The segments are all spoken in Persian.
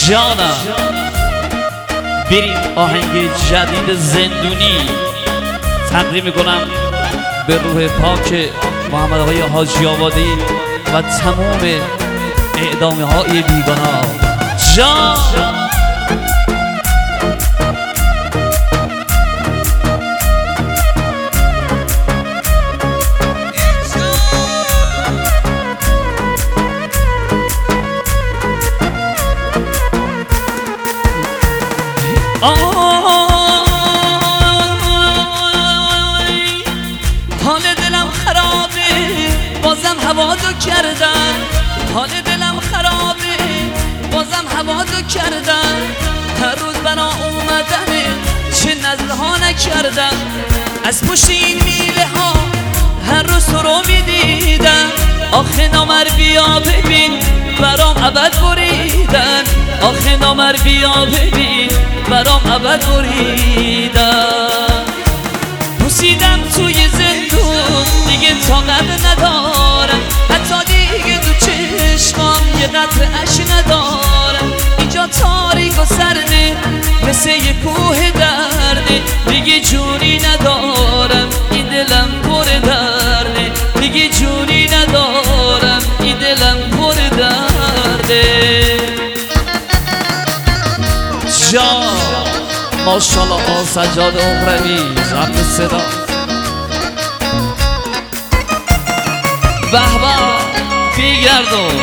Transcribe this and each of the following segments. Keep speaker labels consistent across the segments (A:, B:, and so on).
A: جانم بریم آهنگ جدید زندونی تقدیم میکنم به روح پاک محمد آقای حاجی آبادی و تمام اعدامه های بیگناه. جان
B: حال دلم خرابه بازم هوادو کردن، حال دلم خرابه بازم هوادو کردن، هر روز بنا اومدنه چه نزل ها نکردم، از پشت این میله ها هر روز تو رو میدیدم، آخه نامر بیا ببین برام ابد بریدن، آخه نامر بیا ببین برام ابد بریدن. پوسیدم توی زندون دیگه طاقت ندارم، حتی دیگه تو چشمام یه قطره اش ندارم، اینجا تاریک و سرده مثل یه کوه درده، دیگه جونی ندارم این دلم پر درده، دیگه جونی ندارم این دلم پر درده.
A: جان ماشالله آقا سجاد عمروی ضبط صدا. به به بیگردون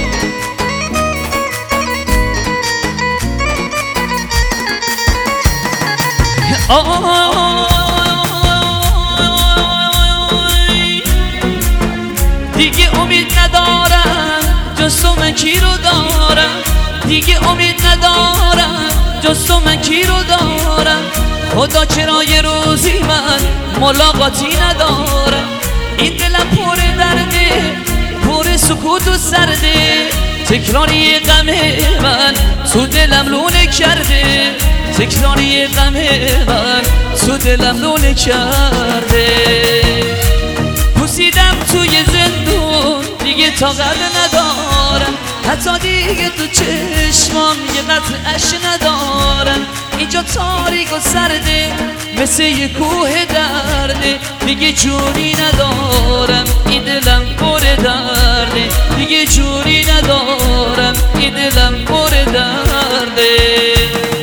B: دیگه امید ندارم جز تو من کی رو دارم، دیگه امید ندارم جز تو من کی رو دارم، خدا چرا یه روزی من ملاقاتی ندارم، این دلم پر درده پر سکوت و سرده، تکراری غم من تو دلم لونه کرده، تکراری غم من تو دلم لونه کرده. پوسیدم توی زندون دیگه طاقت ندارم، حتی دیگه تو چشمام یه قطره اش ندارم، اینجا تاریک و سرده مثل یه کوه درده، دیگه جونی ندارم این دلم پر درده، دیگه جونی ندارم این دلم پر درده.